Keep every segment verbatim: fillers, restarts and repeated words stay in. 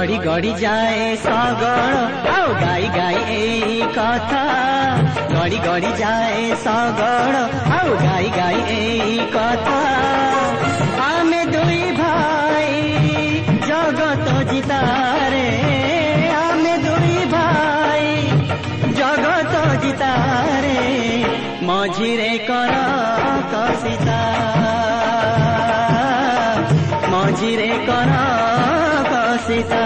गड़ी गड़ी जाए सगड़ आओ गाई गाई एई कथा गड़ी गड़ी जाए सगड़ आओ गाई गाई एई कथा आमे दुई भाई जगत जितारे आमे दुई भाई जगत जितारे मझिरे कर कसिता मझिरे कर कसिता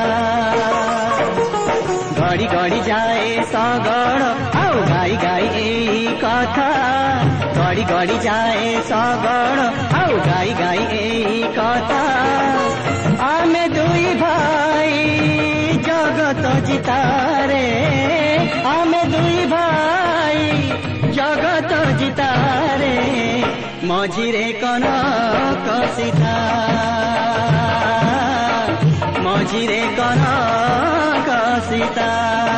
गड़ी गड़ी जाए सगड़ आओ गाई गाई एई कथा गड़ी गड़ी जाए सगड़ आओ गाई गाई एई कथा आमे दुई भाई जगत जितारे आमे दुई भाई जगत जितारे मझिरे कन कसिता मझिरे कन कसिता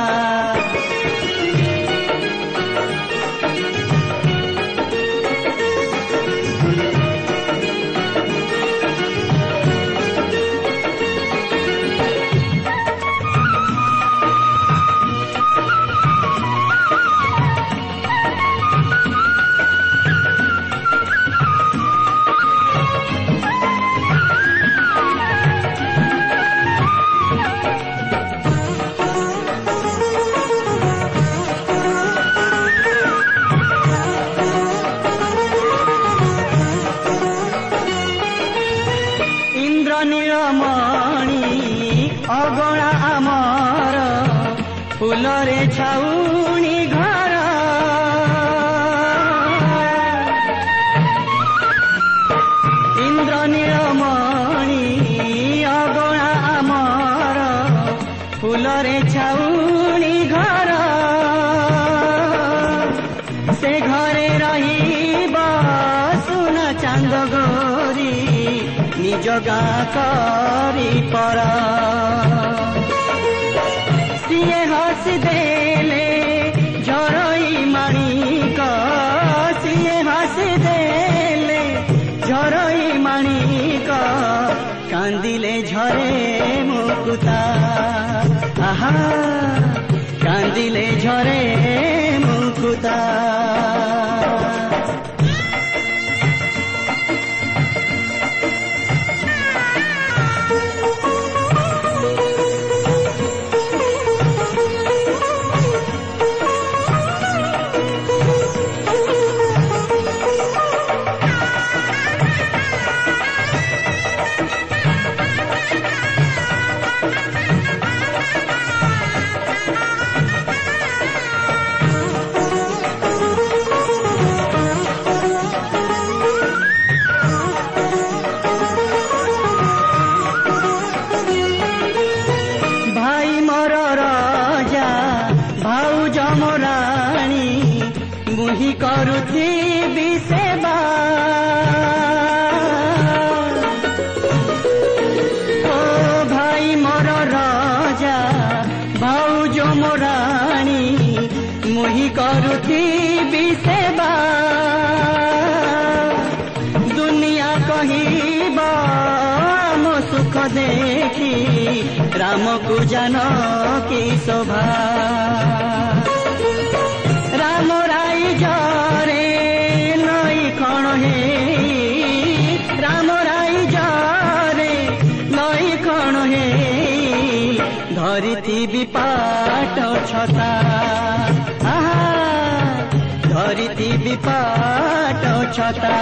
अगणा आमर फुलरे छाउनी घर इंद्र नीलमणि अगणा आमर फुलरे छाउनी घर से घरे रहिबा सुना चांद गोरी निज गाँ करी पर सिए हसी देले झरई माणिक सिए हसी देले झरई माणिक कांदिले झरे मुकुता आहा कांदिले झरे मुकुता मुही करुथी सेवा ओ भाई मोर राजा भाउज मोराणी मुही करुथी सेवा दुनिया कहिबा मो सुख देखी राम को जान की शोभा राम राई जरे नई खण हे राम राई जरे नई खण हे धरिती विपाट छता धरिती विपाट छता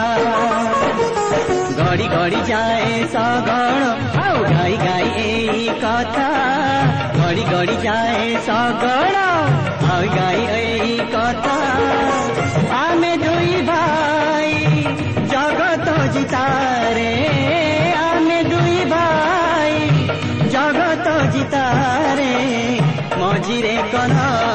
गड़ी गड़ी जाए सगड़ आओ गाई गाई एई कथा गड़ी गड़ी जाए सगड़ आओ गाई एई कथा आमे दुई भाई जगत जितारे आमे दुई भाई जगत जितारे मझिरे कन